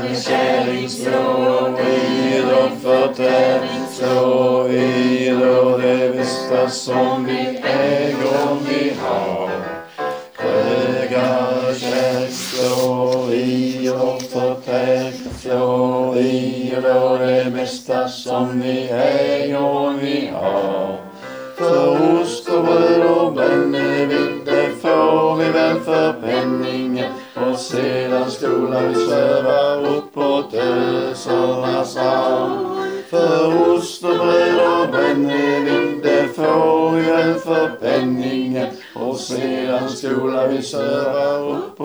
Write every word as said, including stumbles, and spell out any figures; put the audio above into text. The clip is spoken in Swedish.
med kärlek slå vid och förtäring slå vid och det bästa som vi äger om vi har. Krögar kärlek slå vid och förtäring slå vid och det bästa som vi äger om vi har. För ost och bröd och brännevin, det får vi väl för penningen. Och sedan skola vi sväva uppåt ösernas hav. För ost och bröd och brännevin, det får vi väl för penningen. Och sedan skola vi sväva upp